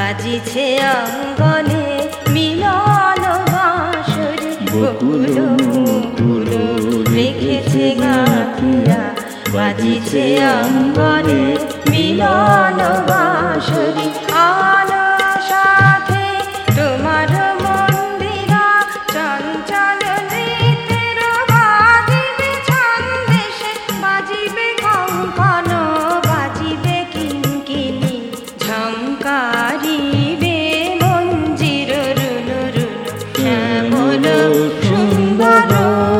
বাজিছে অঙ্গনে মিলন বাঁশরি বকুল মুকুল রেখেছে গাঁথিয়া বাজিছে অঙ্গনে মিলন বাঁশরি আলো সাথে তোমার মন্দিরা চঞ্চল নৃত্যের বাজিবে ছন্দেশে বাজিবে কঙ্কন বাজিবে কিঙ্কিণী ঝঙ্কারিবে মঞ্জির রুনু রুনু শ্যামল সুন্দর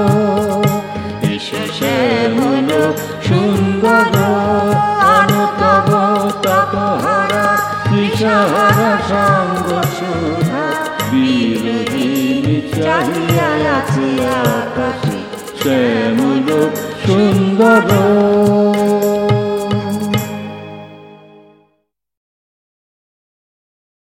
এসো শ্যামল সুন্দর অনুতব তপহারা দিশাহারা সঙ্গ সুধা বিরোধিনী চাহিয়া আছে আকাশে শ্যামল সুন্দর।